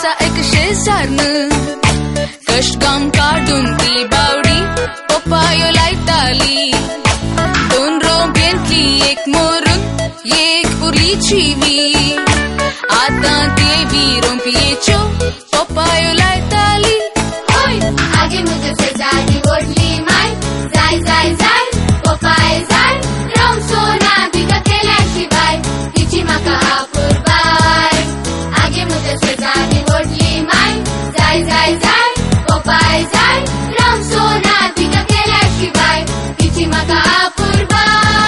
असा एक शेजारन कष्ट काम काढून ती बावडी पप्पायो लायताली. 2 रोंप्यांतली एक मरून एक उरलीची आता देवी रोंपयेच्यो पप्पायो लायताली. आगे मुझे शेजारी ओढली माय जाय जाय जाय पप्पाय जाय राम सोना बिगा केल्याशिवाय तिची म्हाका आपुरबाय. आगे मुझे शेजारी ओढली माय जाय जाय जाय पप्पाय जाय राम सोना बिगा केल्याशिवाय तिची म्हाका आपुरबाय.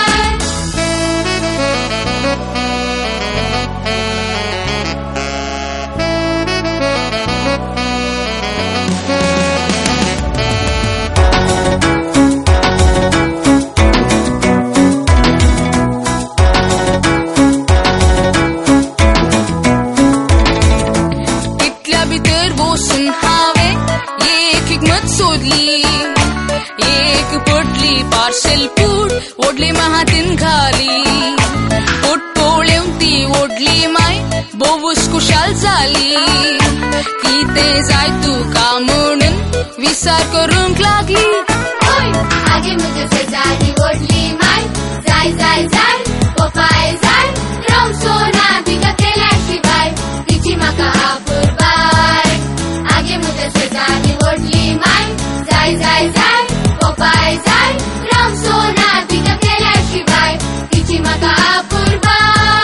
बसून हावे एक हिकमत सोदली. एक पडली पार्सल पूड ओढली महातीन घाली. पोट पोळेवन ती ओढली माय बोवूस कुशाल जाली. किते जाय तुका म्हणून विचार करूंक लागली. आगे मुझे शेजारी ओढली माय जाय जाय जाय पप्पाय जाय राम सोना बिगा केल्याशिवाय तिची म्हाका आपुरबाय. आगे मुझे शेजारी ओढली माय जाय जाय जाय पप्पाय जाय राम सोना बिगा केल्याशिवाय तिची म्हाका आपुरबाय.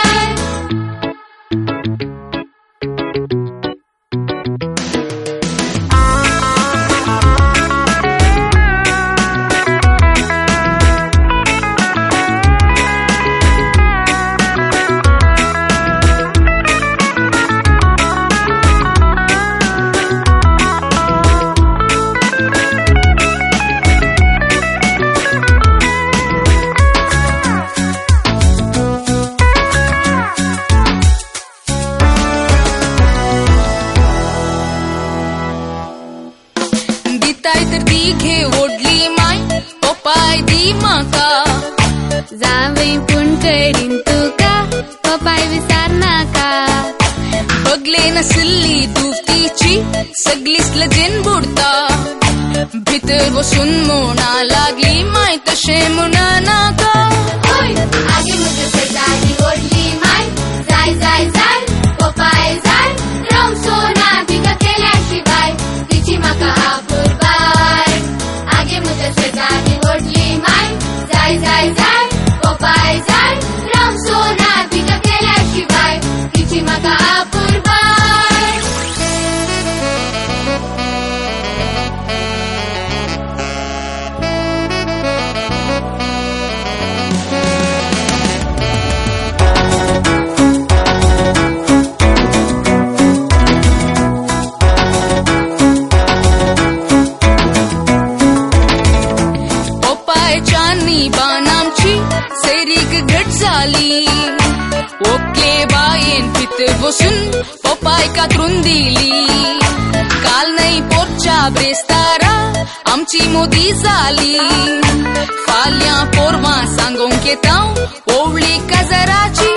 दिताय तर ती घे ओढली माय पप्पाय दी म्हाका. जावई पूण करीन तुका पप्पाय विचार नाका. बगले नासली दुवतीची सगळीच लजेन बुडता. भितर बसून म्हणा लागली माय तशें म्हणा नाका. आगे मुझे शेजारी ओढली माय जाय जाय जाय पप्पाय जाय राम सोना बिगा केल्याशिवाय तिची म्हाका आपुरबाय. आगे मुझे शेजारी ओढली माय जाय जाय जाय पप्पाय जाय राम सोना बिगा केल्याशिवाय तिची म्हाका आपुरबाय. पप्पायच्यानी बानामची सेरीक घट जाली. ओके बायेन भितर बसून पप्पाय कातरून दिली. काल नाही पोरच्या ब्रेस्तारा आमची मोदी जाली. फाल्यां पोरवां सांगोंक येता ओवळी काजराची.